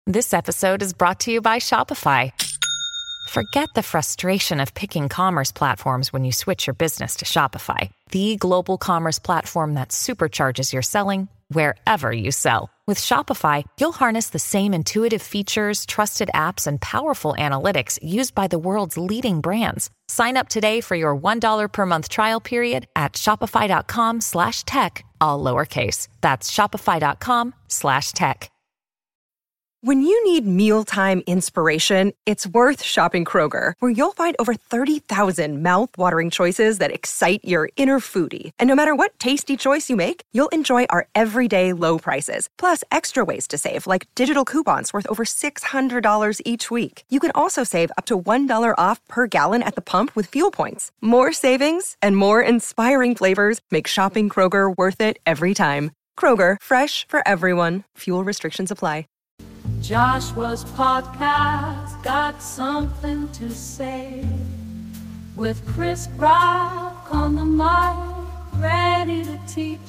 This episode is brought to you by Shopify. Forget the frustration of picking commerce platforms when you switch your business to Shopify, the global commerce platform that supercharges your selling wherever you sell. With Shopify, you'll harness the same intuitive features, trusted apps, and powerful analytics used by the world's leading brands. Sign up today for your $1 per month trial period at shopify.com/tech, all lowercase. That's shopify.com/tech. When you need mealtime inspiration, it's worth shopping Kroger, where you'll find over 30,000 mouth-watering choices that excite your inner foodie. And no matter what tasty choice you make, you'll enjoy our everyday low prices, plus extra ways to save, like digital coupons worth over $600 each week. You can also save up to $1 off per gallon at the pump with fuel points. More savings and more inspiring flavors make shopping Kroger worth it every time. Kroger, fresh for everyone. Fuel restrictions apply. Joshua's podcast got something to say, with Chris Brock on the mic, ready to teach.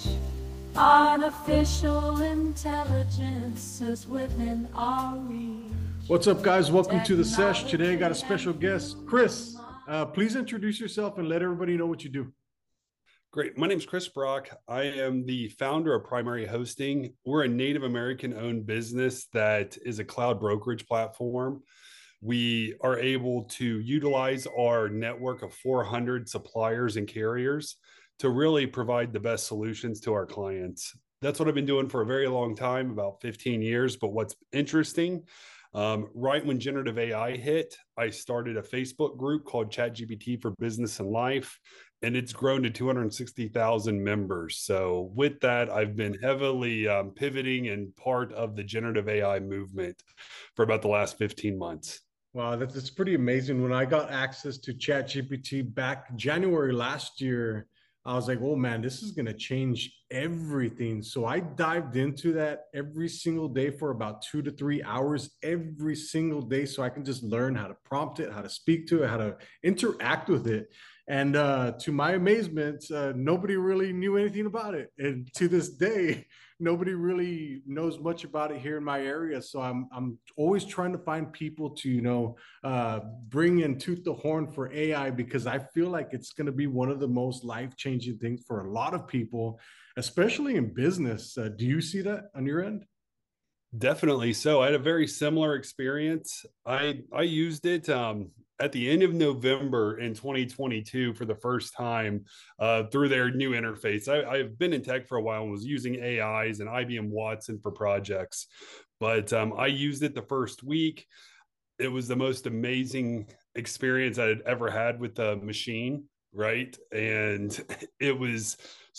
Artificial intelligence is within our reach. What's up, guys? Welcome to the sesh. Today I got a special guest, Chris. Please introduce yourself and let everybody know what you do. Great. My name is Chris Brock. I am the founder of Primary Hosting. We're a Native American-owned business that is a cloud brokerage platform. We are able to utilize our network of 400 suppliers and carriers to really provide the best solutions to our clients. That's what I've been doing for a very long time, about 15 years. But what's interesting, right when generative AI hit, I started a Facebook group called ChatGPT for Business and Life, and it's grown to 260,000 members. So with that, I've been heavily pivoting and part of the generative AI movement for about the last 15 months. Wow, that's pretty amazing. When I got access to ChatGPT back January last year, I was like, oh man, this is going to change everything. So I dived into that every single day for about 2 to 3 hours every single day, so I can just learn how to prompt it, how to speak to it, how to interact with it. And to my amazement, nobody really knew anything about it. And to this day, nobody really knows much about it here in my area. So I'm always trying to find people to, bring in toot the horn for AI, because I feel like it's going to be one of the most life-changing things for a lot of people, especially in business. Do you see that on your end? Definitely. So I had a very similar experience. I used it at the end of November in 2022 for the first time through their new interface. I've been in tech for a while and was using AIs and IBM Watson for projects, but I used it the first week. It was the most amazing experience I had ever had with the machine, right? And it was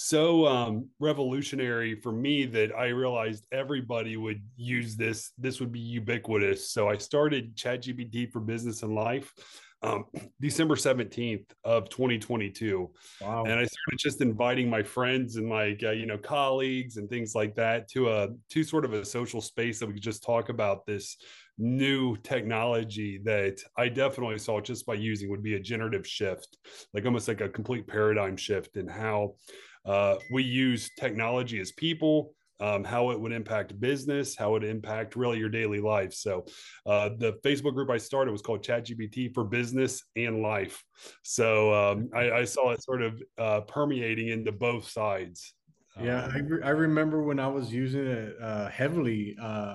so revolutionary for me that I realized everybody would use this. This would be ubiquitous. So I started ChatGPT for Business and Life December 17th of 2022. Wow. And I started just inviting my friends and colleagues and things like that to sort of a social space that we could just talk about this new technology that I definitely saw just by using would be a generative shift, like almost like a complete paradigm shift in how we use technology as people, how it would impact business, how it would impact really your daily life. So the Facebook group I started was called ChatGPT for Business and Life. So I saw it sort of permeating into both sides. Yeah, I remember when I was using it heavily,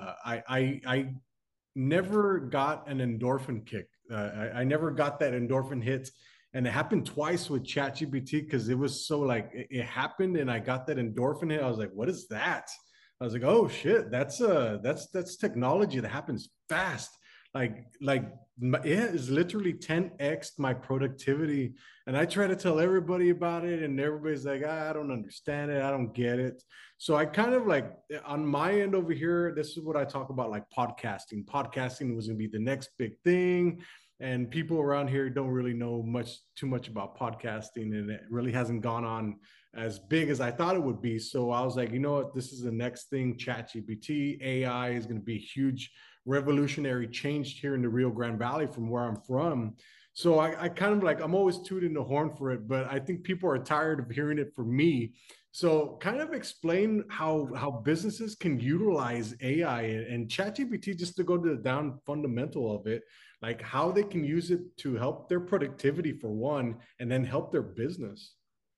I never got an endorphin kick. I never got that endorphin hit. And it happened twice with ChatGPT, because it was so like it happened and I got that endorphin hit. I was like, what is that? I was like, oh shit, that's technology that happens fast. It is literally 10x my productivity. And I try to tell everybody about it, and everybody's like, I don't understand it, I don't get it. So I kind of like, on my end over here, this is what I talk about, like podcasting. Podcasting was gonna be the next big thing. And people around here don't really know too much about podcasting, and it really hasn't gone on as big as I thought it would be. So I was like, you know what, this is the next thing. ChatGPT, AI is going to be a huge revolutionary change here in the Rio Grande Valley from where I'm from. So I kind of like, I'm always tooting the horn for it, but I think people are tired of hearing it from me. So kind of explain how businesses can utilize AI and ChatGPT, just to go to the down fundamental of it, like how they can use it to help their productivity for one, and then help their business.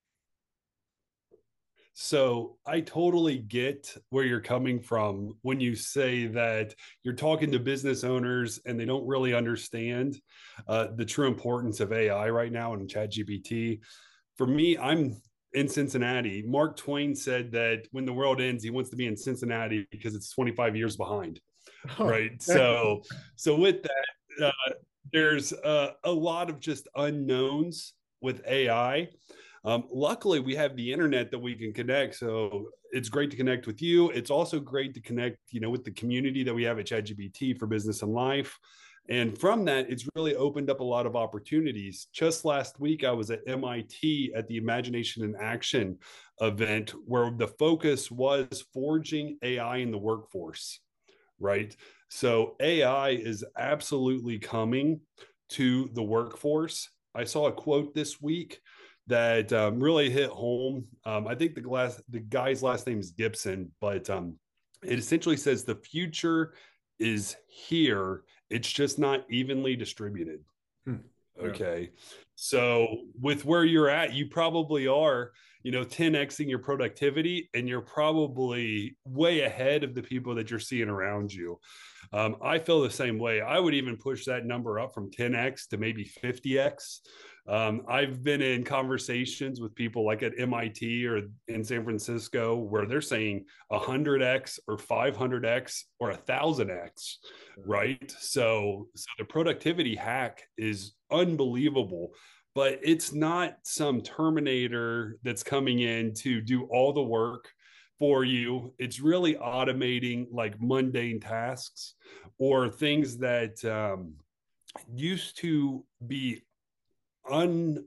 So I totally get where you're coming from when you say that you're talking to business owners and they don't really understand the true importance of AI right now and ChatGPT. For me, I'm in Cincinnati. Mark Twain said that when the world ends, he wants to be in Cincinnati because it's 25 years behind. Oh, Right. So with that, there's a lot of just unknowns with AI. Luckily, we have the internet that we can connect. So it's great to connect with you. It's also great to connect, with the community that we have at ChatGPT for business and life. And from that, it's really opened up a lot of opportunities. Just last week, I was at MIT at the Imagination in Action event, where the focus was forging AI in the workforce, right? So AI is absolutely coming to the workforce. I saw a quote this week that really hit home. I think the guy's last name is Gibson, but it essentially says the future is here. It's just not evenly distributed. hmm. Yeah. Okay. So with where you're at, you probably are, 10xing your productivity, and you're probably way ahead of the people that you're seeing around you. I feel the same way. I would even push that number up from 10x to maybe 50x. I've been in conversations with people like at MIT or in San Francisco where they're saying 100x or 500x or 1000x, right? So the productivity hack is unbelievable, but it's not some Terminator that's coming in to do all the work for you. It's really automating like mundane tasks or things that used to be un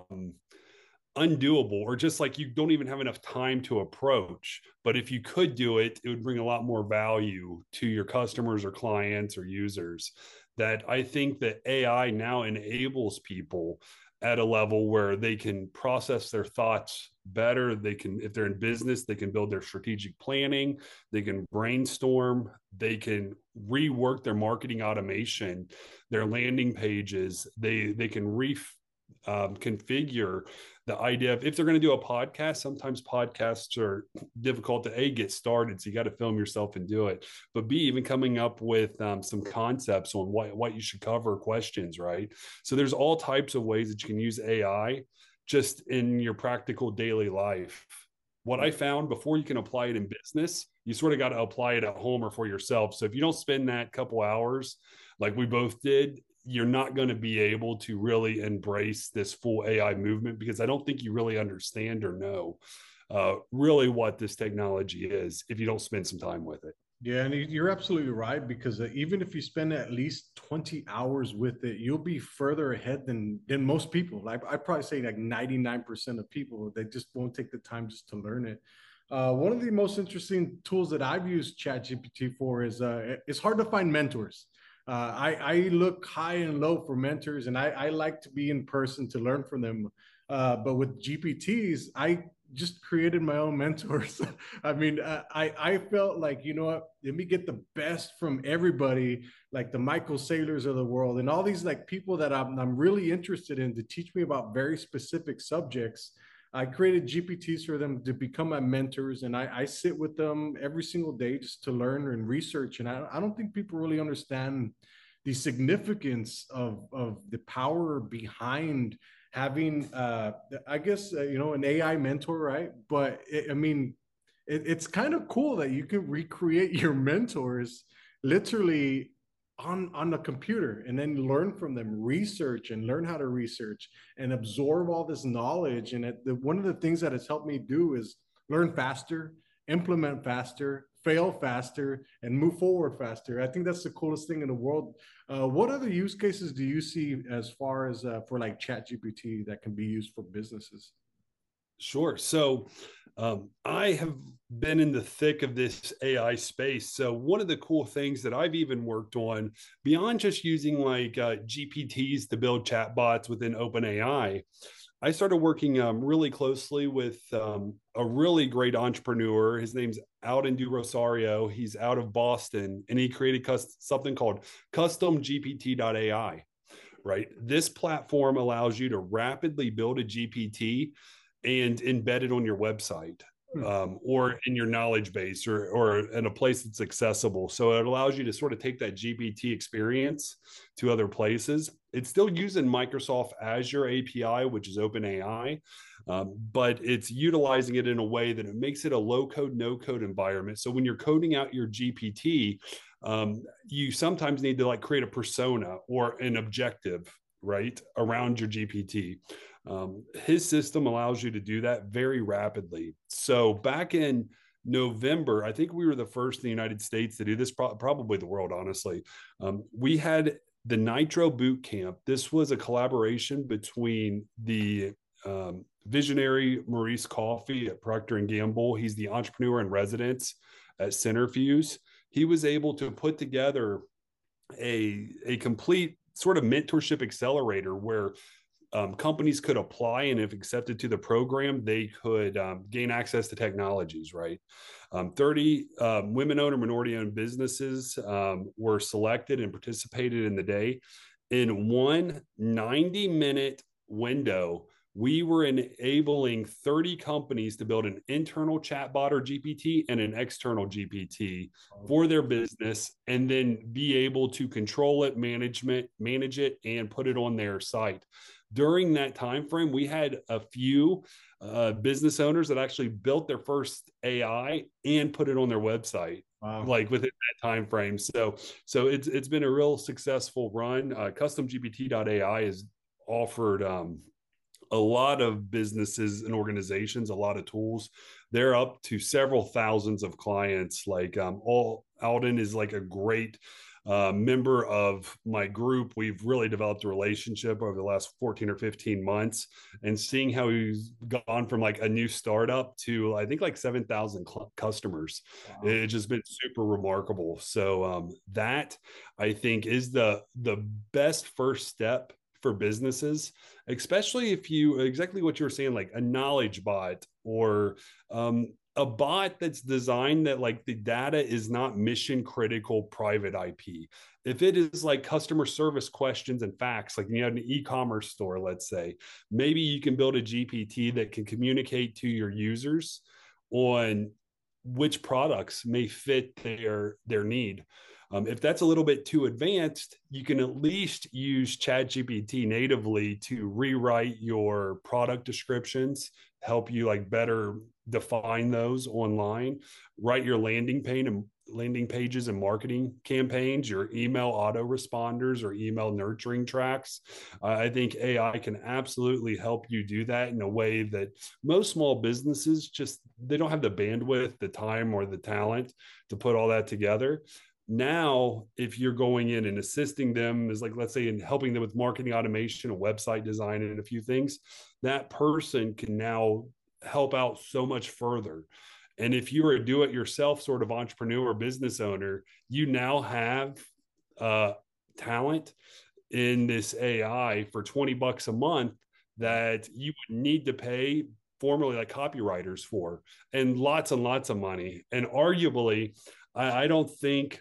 undoable, or just like you don't even have enough time to approach. But if you could do it, it would bring a lot more value to your customers or clients or users. That I think that AI now enables people at a level where they can process their thoughts better. They can, if they're in business, they can build their strategic planning, they can brainstorm, they can rework their marketing automation, their landing pages, they can configure the idea of, if they're going to do a podcast, sometimes podcasts are difficult to get started, so you got to film yourself and do it, but B, even coming up with some concepts on what you should cover, questions, right? So there's all types of ways that you can use AI just in your practical daily life. What I found, before you can apply it in business, you sort of got to apply it at home or for yourself. So if you don't spend that couple hours like we both did, you're not going to be able to really embrace this full AI movement, because I don't think you really understand or know really what this technology is if you don't spend some time with it. Yeah, and you're absolutely right, because even if you spend at least 20 hours with it, you'll be further ahead than most people. Like I probably say like 99% of people, they just won't take the time just to learn it. One of the most interesting tools that I've used ChatGPT for is it's hard to find mentors. I look high and low for mentors, and I like to be in person to learn from them. But with GPTs, I just created my own mentors. I mean, I felt like, you know what, let me get the best from everybody, like the Michael Saylors of the world and all these like people that I'm really interested in, to teach me about very specific subjects. I created GPTs for them to become my mentors, and I sit with them every single day just to learn and research. And I don't think people really understand the significance of the power behind having, I guess, an AI mentor, right? But I mean, it's kind of cool that you can recreate your mentors literally on the computer, and then learn from them, research and learn how to research and absorb all this knowledge. And one of the things that has helped me do is learn faster, implement faster, fail faster, and move forward faster. I think that's the coolest thing in the world. What other use cases do you see as far as for like ChatGPT that can be used for businesses? Sure. So I have been in the thick of this AI space. So one of the cool things that I've even worked on beyond just using like GPTs to build chatbots within OpenAI, I started working really closely with a really great entrepreneur. His name's Alden Du Rosario. He's out of Boston, and he created something called CustomGPT.ai. Right, this platform allows you to rapidly build a GPT and embed it on your website. Or in your knowledge base, or in a place that's accessible. So it allows you to sort of take that GPT experience to other places. It's still using Microsoft Azure API, which is OpenAI, but it's utilizing it in a way that it makes it a low code, no code environment. So when you're coding out your GPT, you sometimes need to like create a persona or an objective, right, around your GPT. His system allows you to do that very rapidly. So back in November, I think we were the first in the United States to do this, probably the world, honestly. We had the Nitro Boot Camp. This was a collaboration between the visionary Maurice Coffey at Procter & Gamble. He's the entrepreneur in residence at Centerfuse. He was able to put together a complete sort of mentorship accelerator where companies could apply, and if accepted to the program, they could gain access to technologies, right? 30 women-owned or minority-owned businesses were selected and participated in the day. In one 90-minute window, we were enabling 30 companies to build an internal chatbot or GPT and an external GPT for their business, and then be able to control it, manage it, and put it on their site. During that time frame, we had a few business owners that actually built their first AI and put it on their website. Wow. Like within that time frame. So it's been a real successful run. CustomGPT.ai has offered a lot of businesses and organizations a lot of tools. They're up to several thousands of clients. Like Alden is like a great member of my group. We've really developed a relationship over the last 14 or 15 months, and seeing how he's gone from like a new startup to I think like 7,000 customers. Wow. It's just been super remarkable. So that I think is the best first step for businesses, especially if you, exactly what you were saying, like a knowledge bot or a bot that's designed that like the data is not mission critical private IP. If it is like customer service questions and facts, like you have an e-commerce store, let's say, maybe you can build a GPT that can communicate to your users on which products may fit their need. If that's a little bit too advanced, you can at least use ChatGPT natively to rewrite your product descriptions, help you like better define those online, write your landing pages and marketing campaigns, your email autoresponders or email nurturing tracks. I think AI can absolutely help you do that in a way that most small businesses they don't have the bandwidth, the time, or the talent to put all that together. Now, if you're going in and assisting them, is like, let's say, in helping them with marketing automation and website design and a few things, that person can now help out so much further. And if you're a do-it-yourself sort of entrepreneur or business owner, you now have talent in this AI for $20 a month that you would need to pay formerly like copywriters for, and lots of money. And arguably, I don't think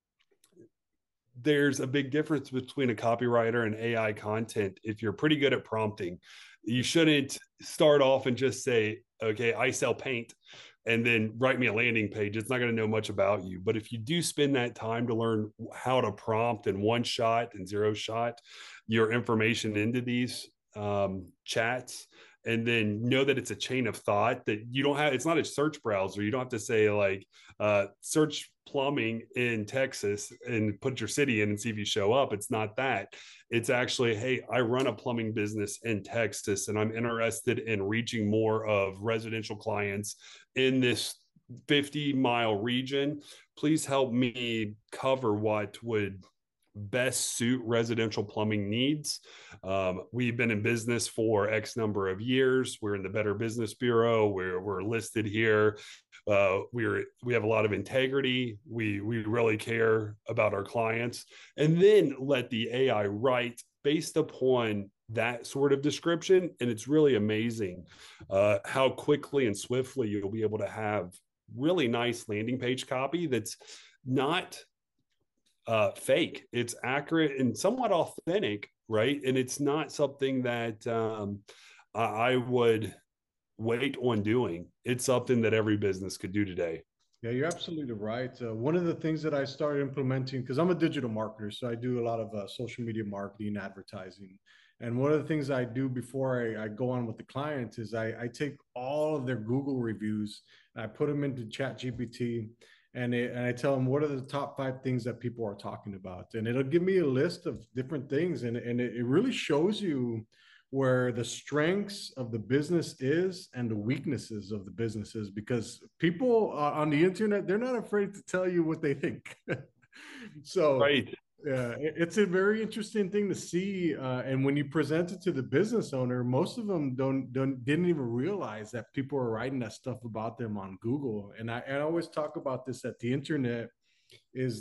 there's a big difference between a copywriter and AI content. If you're pretty good at prompting, you shouldn't start off and just say, okay, I sell paint, and then write me a landing page. It's not going to know much about you. But if you do spend that time to learn how to prompt and one shot and zero shot your information into these chats, and then know that it's a chain of thought, that you don't have, it's not a search browser. You don't have to say like search plumbing in Texas and put your city in and see if you show up. It's not that. It's actually, hey, I run a plumbing business in Texas and I'm interested in reaching more of residential clients in this 50-mile region. Please help me cover what would best suit residential plumbing needs. We've been in business for X number of years. We're in the Better Business Bureau. We're listed here. We have a lot of integrity. We really care about our clients, and then let the AI write based upon that sort of description. And it's really amazing how quickly and swiftly you'll be able to have really nice landing page copy that's not fake. It's accurate and somewhat authentic, right? And it's not something that I would wait on doing. It's something that every business could do today. Yeah, you're absolutely right. One of the things that I started implementing, because I'm a digital marketer, so I do a lot of social media marketing, advertising. And one of the things I do before I go on with the clients is I take all of their Google reviews and I put them into ChatGPT, and I tell them what are the top 5 things that people are talking about. And it'll give me a list of different things. And it really shows you where the strengths of the business is and the weaknesses of the businesses, because people on the internet, they're not afraid to tell you what they think. So Right. it's a very interesting thing to see, and when you present it to the business owner, most of them didn't even realize that people are writing that stuff about them on Google. And I always talk about this, that the internet is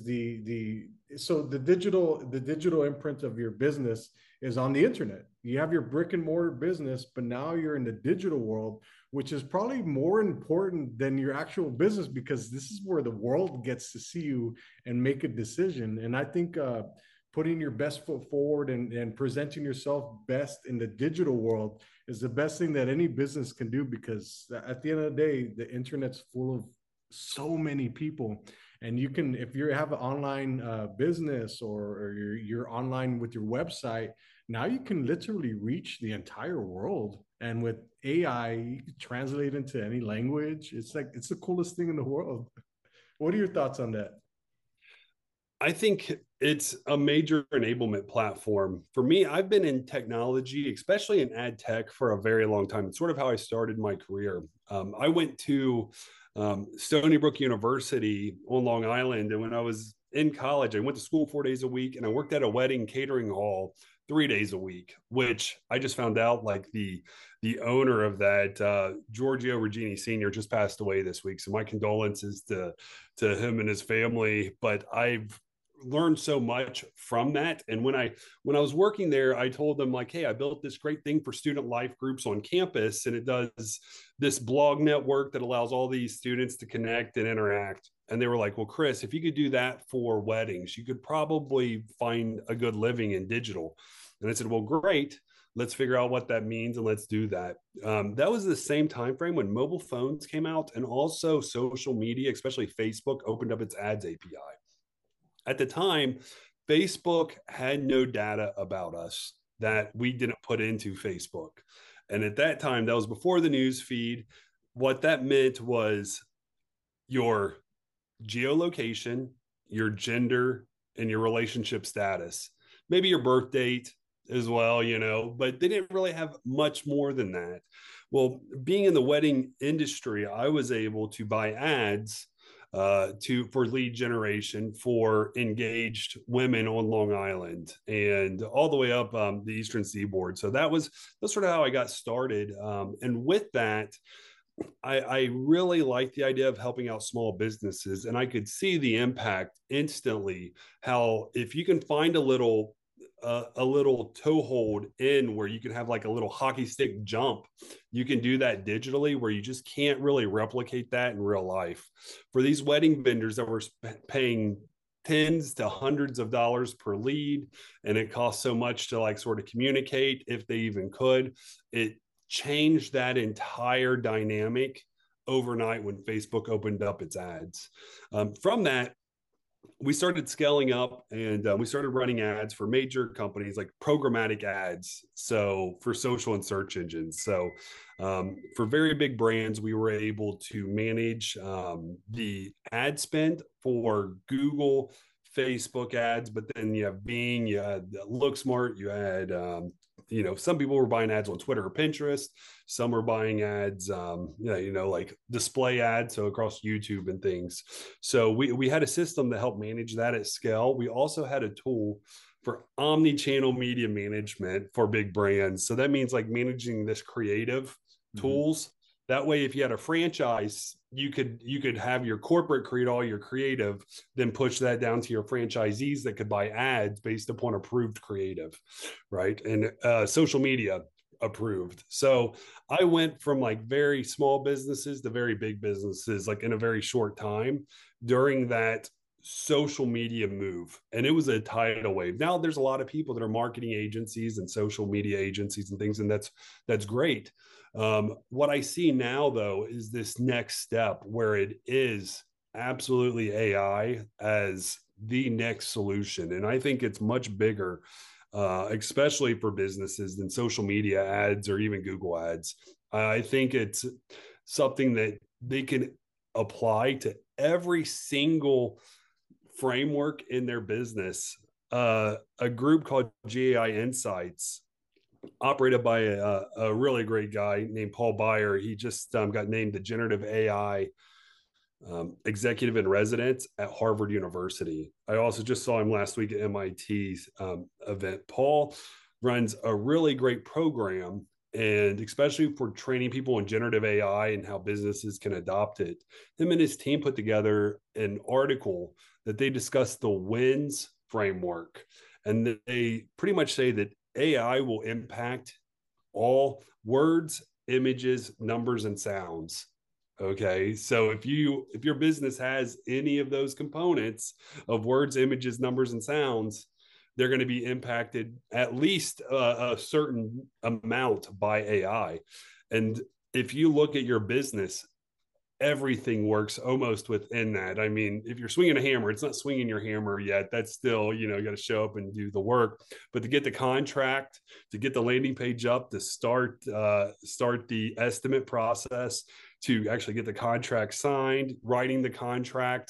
the digital imprint of your business is on the internet. You have your brick and mortar business, but now you're in the digital world, which is probably more important than your actual business, because this is where the world gets to see you and make a decision. And I think putting your best foot forward and presenting yourself best in the digital world is the best thing that any business can do, because at the end of the day, the internet's full of so many people. And you can, if you have an online business, or you're online with your website, now you can literally reach the entire world. And with AI, you can translate into any language. It's the coolest thing in the world. What are your thoughts on that? I think it's a major enablement platform. For me, I've been in technology, especially in ad tech, for a very long time. It's sort of how I started my career. I went to Stony Brook University on Long Island. And when I was in college, I went to school 4 days a week, and I worked at a wedding catering hall 3 days a week, which I just found out, like, the owner of that, Giorgio Regini Sr., just passed away this week. So my condolences to him and his family. But I've learned so much from that. And when I was working there, I told them, like, hey, I built this great thing for student life groups on campus, and it does this blog network that allows all these students to connect and interact. And they were like, well, Chris, if you could do that for weddings, you could probably find a good living in digital. And I said, well, great, let's figure out what that means, and let's do that. That was the same time frame when mobile phones came out, and also social media, especially Facebook, opened up its ads API. At the time, Facebook had no data about us that we didn't put into Facebook. And at that time, that was before the news feed. What that meant was your geolocation, your gender, and your relationship status, maybe your birth date as well, but they didn't really have much more than that. Well, being in the wedding industry, I was able to buy ads for lead generation for engaged women on Long Island and all the way up the Eastern Seaboard. So that's sort of how I got started. And with that, I really like the idea of helping out small businesses, and I could see the impact instantly. How if you can find a little toehold in where you can have like a little hockey stick jump, you can do that digitally, where you just can't really replicate that in real life. For these wedding vendors that were paying tens to hundreds of dollars per lead, and it costs so much to like sort of communicate, if they even could, it changed that entire dynamic overnight when Facebook opened up its ads. From that, we started scaling up, and we started running ads for major companies, like programmatic ads. So for social and search engines. So for very big brands, we were able to manage the ad spend for Google, Facebook ads, but then you have Bing, you had LookSmart, you had some people were buying ads on Twitter or Pinterest. Some were buying ads, like display ads, so across YouTube and things. So we had a system to help manage that at scale. We also had a tool for omni-channel media management for big brands. So that means like managing this creative tools. That way, if you had a franchise, you could have your corporate create all your creative, then push that down to your franchisees that could buy ads based upon approved creative, right? And social media approved. So I went from like very small businesses to very big businesses, like in a very short time during that social media move. And it was a tidal wave. Now there's a lot of people that are marketing agencies and social media agencies and things, and that's great. What I see now though is this next step where it is absolutely AI as the next solution. And I think it's much bigger, especially for businesses, than social media ads or even Google ads. I think it's something that they can apply to every single framework in their business. A group called GAI Insights, operated by a really great guy named Paul Baier. He just got named the generative AI executive in residence at Harvard University. I also just saw him last week at MIT's event. Paul runs a really great program, and especially for training people in generative AI and how businesses can adopt it. Him and his team put together an article that they discuss the WINS framework. And they pretty much say that AI will impact all words, images, numbers, and sounds. Okay. So if your business has any of those components of words, images, numbers, and sounds, they're going to be impacted at least a certain amount by AI. And if you look at your business, everything works almost within that. I mean, if you're swinging a hammer, it's not swinging your hammer yet. That's still, you got to show up and do the work. But to get the contract, to get the landing page up, to start the estimate process, to actually get the contract signed, writing the contract,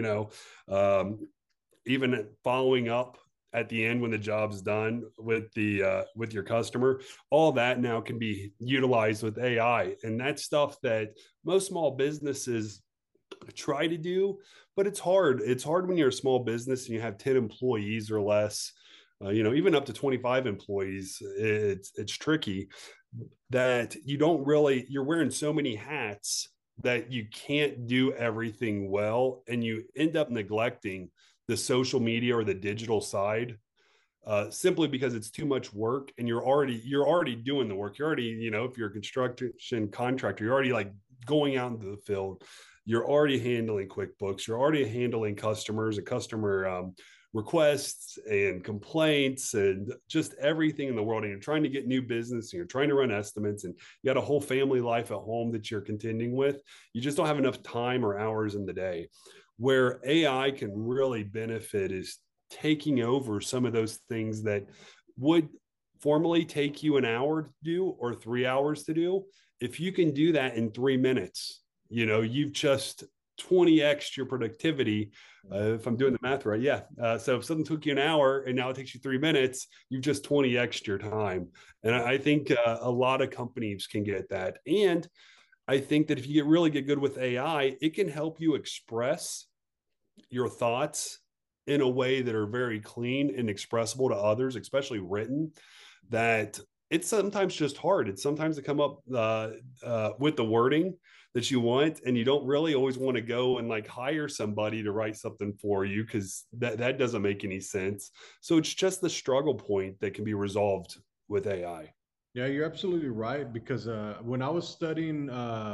even following up at the end when the job's done with your customer, all that now can be utilized with AI. And that's stuff that most small businesses try to do, but it's hard. It's hard when you're a small business and you have 10 employees or less, even up to 25 employees. It's tricky that you're wearing so many hats that you can't do everything well. And you end up neglecting the social media or the digital side, simply because it's too much work, and you're already doing the work. You're already, if you're a construction contractor, you're already like going out into the field. You're already handling QuickBooks. You're already handling customers and customer requests and complaints and just everything in the world. And you're trying to get new business, and you're trying to run estimates, and you got a whole family life at home that you're contending with. You just don't have enough time or hours in the day. Where AI can really benefit is taking over some of those things that would formerly take you an hour to do or 3 hours to do. If you can do that in 3 minutes, you've just 20x your productivity. If I'm doing the math right. Yeah. So if something took you an hour and now it takes you 3 minutes, you've just 20x your time. And I think a lot of companies can get that. And I think that if you really get good with AI, it can help you express your thoughts in a way that are very clean and expressible to others, especially written, that it's sometimes just hard. It's sometimes to come up with the wording that you want, and you don't really always want to go and like hire somebody to write something for you, because that doesn't make any sense. So it's just the struggle point that can be resolved with AI. Yeah, you're absolutely right. Because when I was studying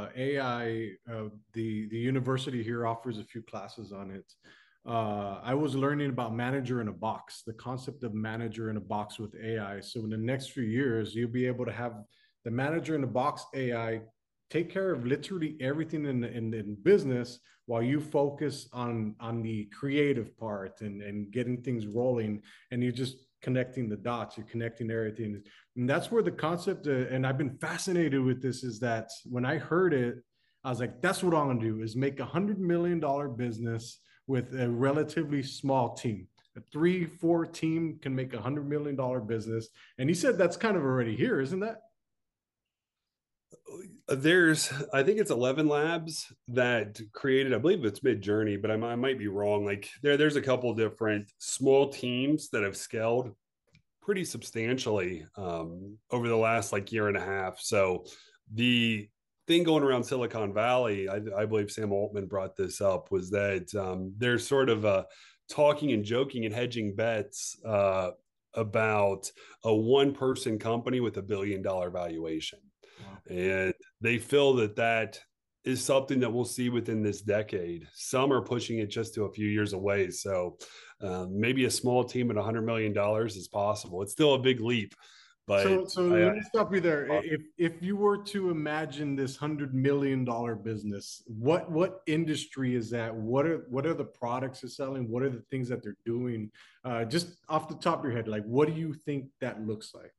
AI, the university here offers a few classes on it. I was learning about manager in a box, the concept of manager in a box with AI. So in the next few years, you'll be able to have the manager in a box AI take care of literally everything in business, while you focus on the creative part and getting things rolling, and you just connecting the dots, you're connecting everything. And that's where the concept, and I've been fascinated with this, is that when I heard it, I was like, that's what I'm going to do, is make $100 million business with a relatively small team. a 3-4 team can make $100 million business. And he said that's kind of already here, isn't that? I think it's 11 labs that created, I believe it's Midjourney, but I might be wrong. Like there's a couple different small teams that have scaled pretty substantially over the last like year and a half. So the thing going around Silicon Valley, I believe Sam Altman brought this up, was that there's sort of talking and joking and hedging bets about a one-person company with $1 billion valuation. Wow. And they feel that is something that we'll see within this decade. Some are pushing it just to a few years away. So maybe a small team at $100 million is possible. It's still a big leap. But so let me stop you there. If you were to imagine this $100 million business, what industry is that? What are the products they're selling? What are the things that they're doing? Just off the top of your head, like what do you think that looks like?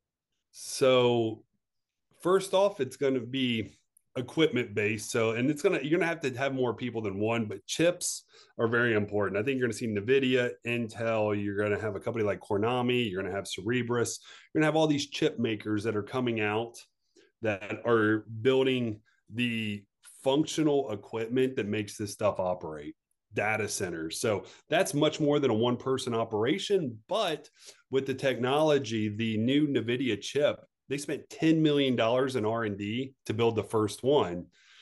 So first off, it's going to be equipment based. So, and you're going to have more people than one, but chips are very important. I think you're going to see NVIDIA, Intel, you're going to have a company like Kornami, you're going to have Cerebras, you're going to have all these chip makers that are coming out that are building the functional equipment that makes this stuff operate. Data centers. So that's much more than a one-person operation. But with the technology, the new NVIDIA chip, they spent $10 million in R&D to build the first one.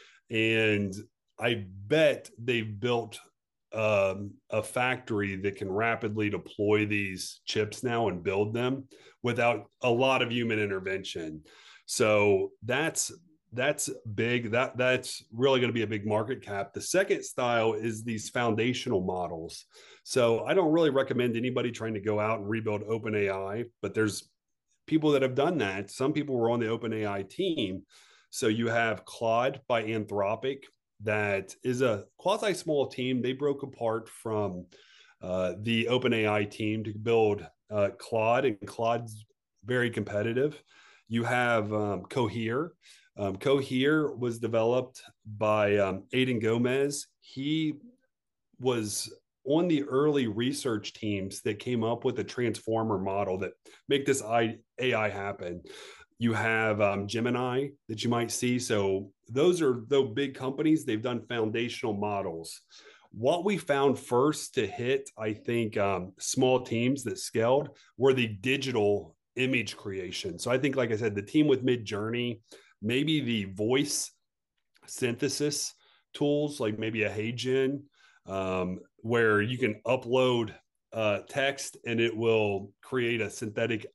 And I bet they've built a factory that can rapidly deploy these chips now and build them without a lot of human intervention. So that's big. That's really going to be a big market cap. The second style is these foundational models. So I don't really recommend anybody trying to go out and rebuild OpenAI, but there's people that have done that. Some people were on the OpenAI team. So you have Claude by Anthropic. That is a quasi small team. They broke apart from the OpenAI team to build Claude, and Claude's very competitive. You have Cohere. Cohere was developed by Aidan Gomez. He was on the early research teams that came up with a transformer model that make this AI happen. You have Gemini that you might see. So those are the big companies. They've done foundational models. What we found first to hit, I think, small teams that scaled were the digital image creation. So I think, like I said, the team with Midjourney, maybe the voice synthesis tools, like maybe a HeyGen, where you can upload text and it will create a synthetic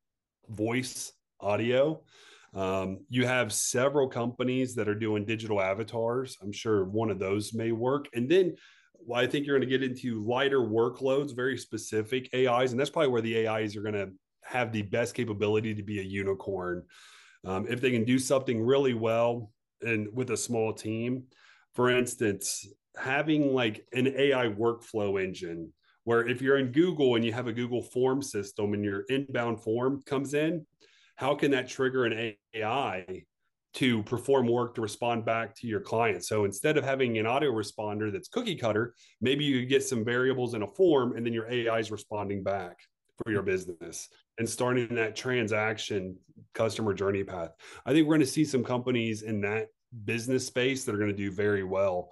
voice audio. You have several companies that are doing digital avatars. I'm sure one of those may work. And then I think you're going to get into lighter workloads, very specific AIs. And that's probably where the AIs are going to have the best capability to be a unicorn. If they can do something really well and with a small team, for instance, having like an AI workflow engine where if you're in Google and you have a Google form system and your inbound form comes in, how can that trigger an AI to perform work to respond back to your client? So instead of having an autoresponder that's cookie cutter, maybe you get some variables in a form and then your AI is responding back for your business and starting that transaction customer journey path. I think we're going to see some companies in that business space that are going to do very well.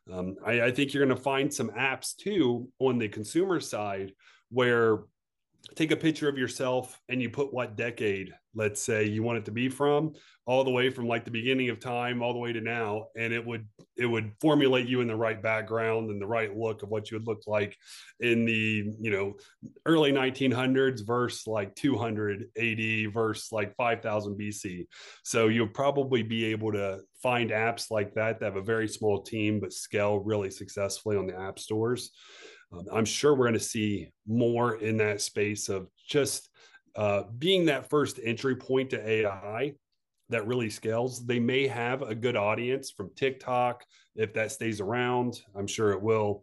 I think you're going to find some apps too on the consumer side where take a picture of yourself and you put what decade, let's say, you want it to be from, all the way from like the beginning of time all the way to now, and it would formulate you in the right background and the right look of what you would look like in the early 1900s versus like 200 AD versus like 5000 BC. So you'll probably be able to find apps like that have a very small team but scale really successfully on the app stores. I'm sure we're going to see more in that space of just being that first entry point to AI that really scales. They may have a good audience from TikTok if that stays around. I'm sure it will.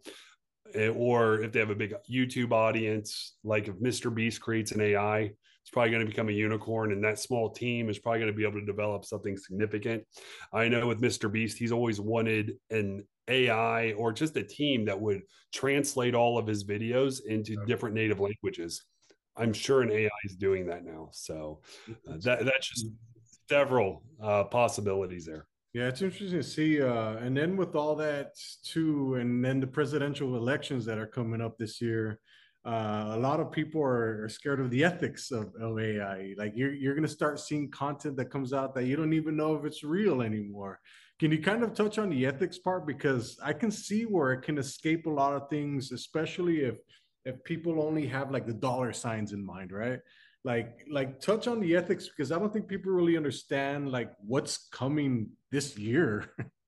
Or if they have a big YouTube audience, like if Mr. Beast creates an AI, it's probably going to become a unicorn, and that small team is probably going to be able to develop something significant. I know with Mr. Beast, he's always wanted an AI or just a team that would translate all of his videos into different native languages. I'm sure an AI is doing that now. So that's just several possibilities there. Yeah, it's interesting to see. And then with all that too, and then the presidential elections that are coming up this year, a lot of people are scared of the ethics of AI. Like you're going to start seeing content that comes out that you don't even know if it's real anymore. Can you kind of touch on the ethics part? Because I can see where it can escape a lot of things, especially if people only have like the dollar signs in mind, right? Like touch on the ethics, because I don't think people really understand like what's coming this year.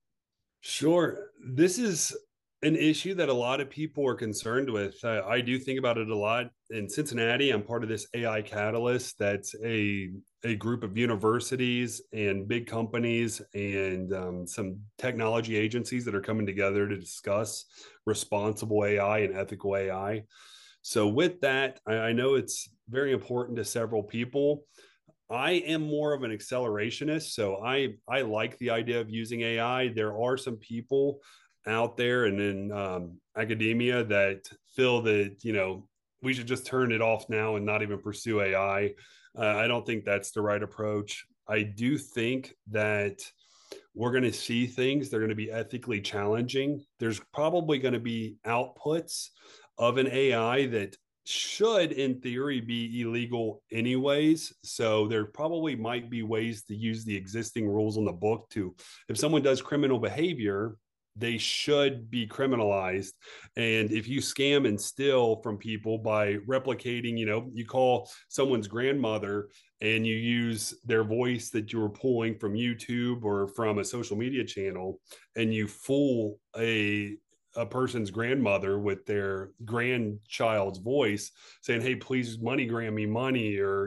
Sure. This is an issue that a lot of people are concerned with. I do think about it a lot. In Cincinnati, I'm part of this AI Catalyst. That's a group of universities and big companies and some technology agencies that are coming together to discuss responsible AI and ethical AI. So with that, I know it's very important to several people. I am more of an accelerationist, so I like the idea of using AI. There are some people out there and in academia that feel that we should just turn it off now and not even pursue AI. I don't think that's the right approach. I do think that we're going to see things that are going to be ethically challenging. There's probably going to be outputs of an AI that should, in theory, be illegal anyways. So there probably might be ways to use the existing rules on the book to, if someone does criminal behavior, they should be criminalized. And if you scam and steal from people by replicating, you call someone's grandmother and you use their voice that you were pulling from YouTube or from a social media channel, and you fool a person's grandmother with their grandchild's voice saying, hey, please MoneyGram me money, or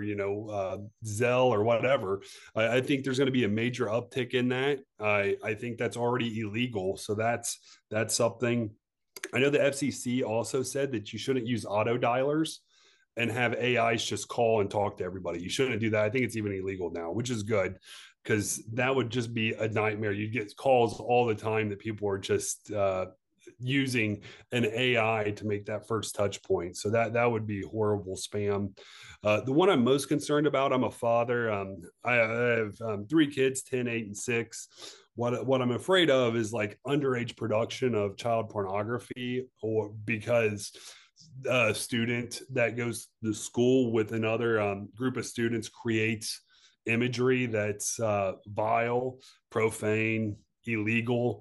Zelle or whatever. I think there's going to be a major uptick in that. I think that's already illegal, so that's something. I know the FCC also said that you shouldn't use auto dialers and have AIs just call and talk to everybody. You shouldn't do that. I think it's even illegal now, which is good, because that would just be a nightmare. You'd get calls all the time that people are just using an AI to make that first touch point. So that would be horrible spam. The one I'm most concerned about, I'm a father. I have 3 kids, 10, 8, and 6. What I'm afraid of is like underage production of child pornography, or because a student that goes to school with another group of students creates imagery that's vile, profane, illegal.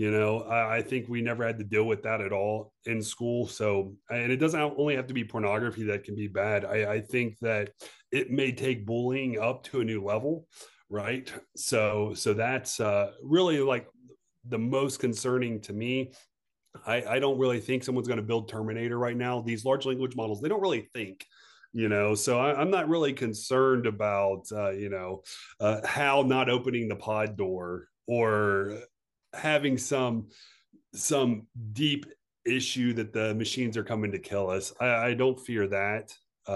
I think we never had to deal with that at all in school. So, and it doesn't only have to be pornography that can be bad. I think that it may take bullying up to a new level, right? So that's really like the most concerning to me. I don't really think someone's going to build Terminator right now. These large language models, they don't really think. So I'm not really concerned about HAL not opening the pod door or having some deep issue that the machines are coming to kill us. I don't fear that.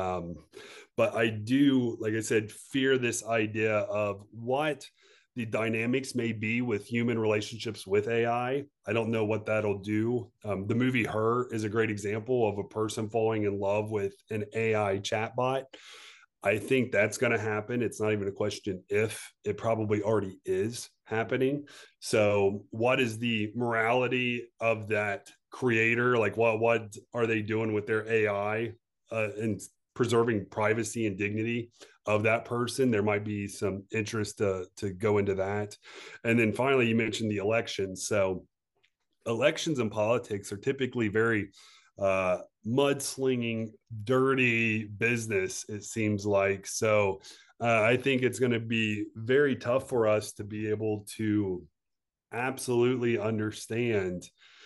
But I do, like I said, fear this idea of what the dynamics may be with human relationships with AI. I don't know what that'll do. The movie Her is a great example of a person falling in love with an AI chatbot. I think that's going to happen. It's not even a question if, it probably already is happening. So what is the morality of that creator? Like what are they doing with their AI and preserving privacy and dignity of that person? There might be some interest to go into that. And then finally, you mentioned the elections. So elections and politics are typically very mudslinging, dirty business, it seems like. So I think it's going to be very tough for us to be able to absolutely understand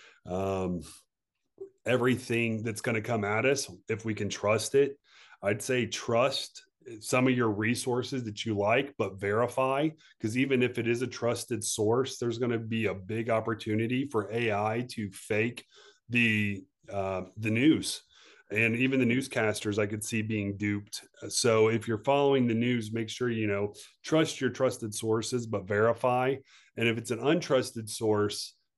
everything that's going to come at us, if we can trust it. I'd say trust some of your resources that you like, but verify, because even if it is a trusted source, there's going to be a big opportunity for AI to fake the news. And even the newscasters I could see being duped. So if you're following the news, make sure trust your trusted sources, but verify. And if it's an untrusted source,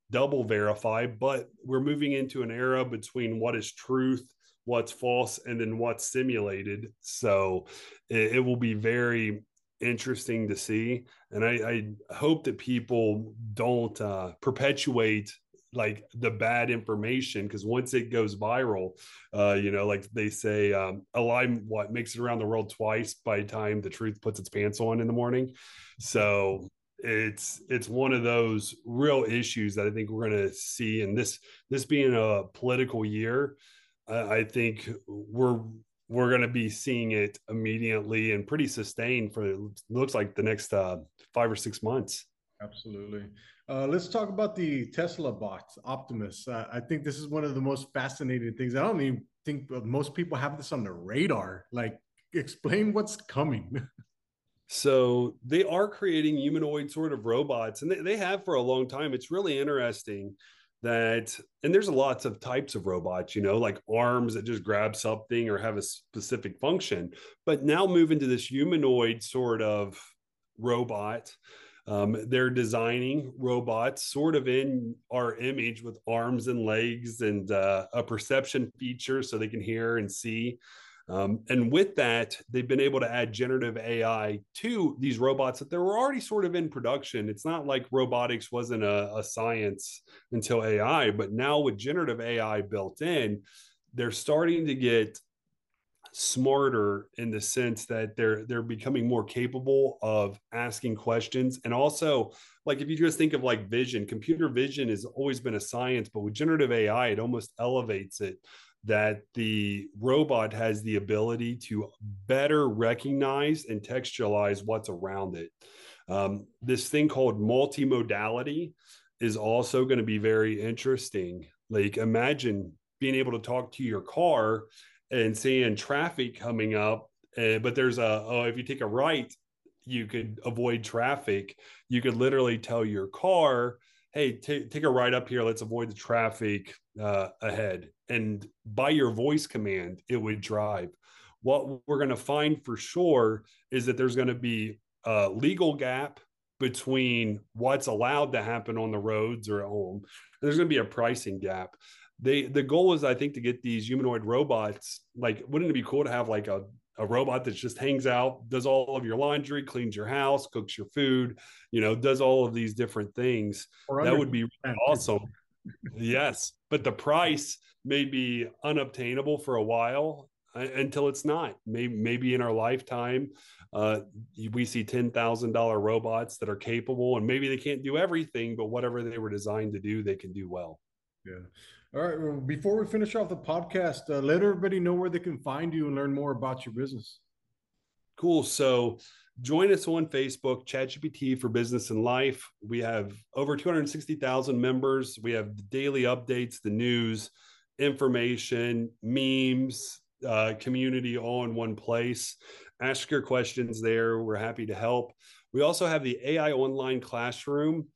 double verify, but we're moving into an era between what is truth, what's false, and then what's simulated. So it will be very interesting to see. And I hope that people don't perpetuate like the bad information, because once it goes viral, like they say, a lie makes it around the world twice by the time the truth puts its pants on in the morning. So it's one of those real issues that I think we're going to see. And this being a political year, I think we're going to be seeing it immediately and pretty sustained for, it looks like, the next 5 or 6 months. Absolutely. Let's talk about the Tesla bot, Optimus. I think this is one of the most fascinating things. I don't even think most people have this on their radar. Like, explain what's coming. So they are creating humanoid sort of robots, and they have for a long time. It's really interesting that, and there's lots of types of robots, like arms that just grab something or have a specific function, but now move into this humanoid sort of robot. They're designing robots sort of in our image with arms and legs and a perception feature so they can hear and see. And with that, they've been able to add generative AI to these robots that they were already sort of in production. It's not like robotics wasn't a science until AI, but now with generative AI built in, they're starting to get smarter in the sense that they're becoming more capable of asking questions. And also, like, if you just think of like vision, computer vision has always been a science, but with generative AI, it almost elevates it, that the robot has the ability to better recognize and textualize what's around it. This thing called multimodality is also going to be very interesting. Like, imagine being able to talk to your car and seeing traffic coming up, but there's if you take a right, you could avoid traffic. You could literally tell your car, hey, take a right up here, let's avoid the traffic ahead. And by your voice command, it would drive. What we're going to find for sure is that there's going to be a legal gap between what's allowed to happen on the roads or at home. And there's going to be a pricing gap. The goal is, I think, to get these humanoid robots. Like, wouldn't it be cool to have like a robot that just hangs out, does all of your laundry, cleans your house, cooks your food, does all of these different things? That would be really awesome. Yes, but the price may be unobtainable for a while until it's not. Maybe in our lifetime, we see $10,000 robots that are capable, and maybe they can't do everything, but whatever they were designed to do, they can do well. Yeah. All right. Well, before we finish off the podcast, let everybody know where they can find you and learn more about your business. Cool. So join us on Facebook, ChatGPT for Business and Life. We have over 260,000 members. We have the daily updates, the news, information, memes, community all in one place. Ask your questions there. We're happy to help. We also have the AI Online Classroom.com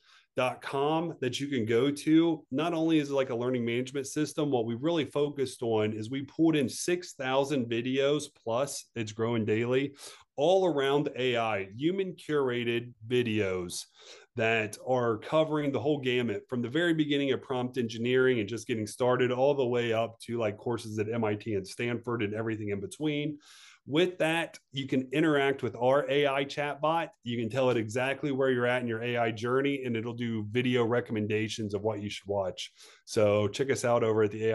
that you can go to. Not only is it like a learning management system, what we really focused on is we pulled in 6,000 videos, plus it's growing daily, all around AI, human curated videos that are covering the whole gamut from the very beginning of prompt engineering and just getting started all the way up to like courses at MIT and Stanford and everything in between. With that, you can interact with our AI chatbot. You can tell it exactly where you're at in your AI journey, and it'll do video recommendations of what you should watch. So check us out over at the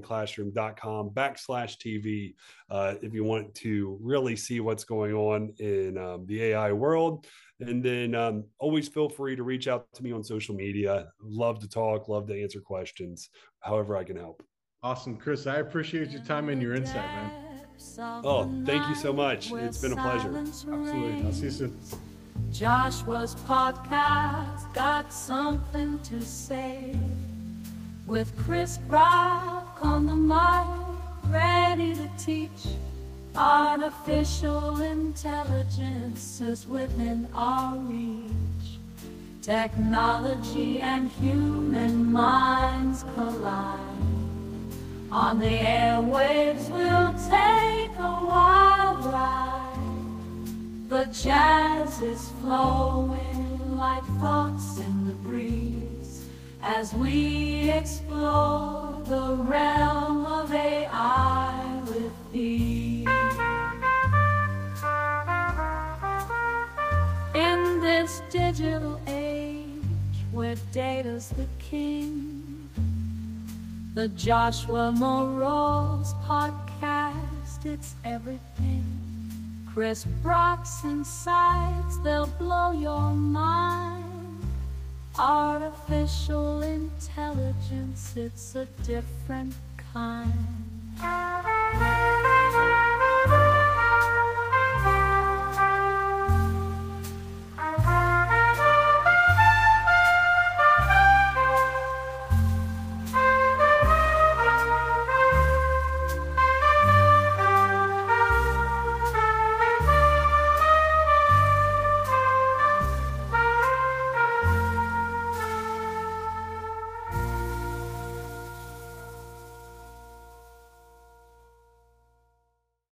AIOnlineClassroom.com/TV if you want to really see what's going on in the AI world. And then always feel free to reach out to me on social media. Love to talk, love to answer questions, however I can help. Awesome, Chris. I appreciate your time and your insight, man. Oh, thank you so much. It's been a pleasure. Absolutely. I'll see you soon. Joshua's podcast got something to say, with Chris Brock on the mic, ready to teach. Artificial intelligence is within our reach. Technology and human minds collide. On the airwaves we'll take a wild ride. The jazz is flowing like thoughts in the breeze, as we explore the realm of AI with thee. In this digital age where data's the king, the Joshua Morales podcast, it's everything. Chris Brock's insights, they'll blow your mind. Artificial intelligence, it's a different kind.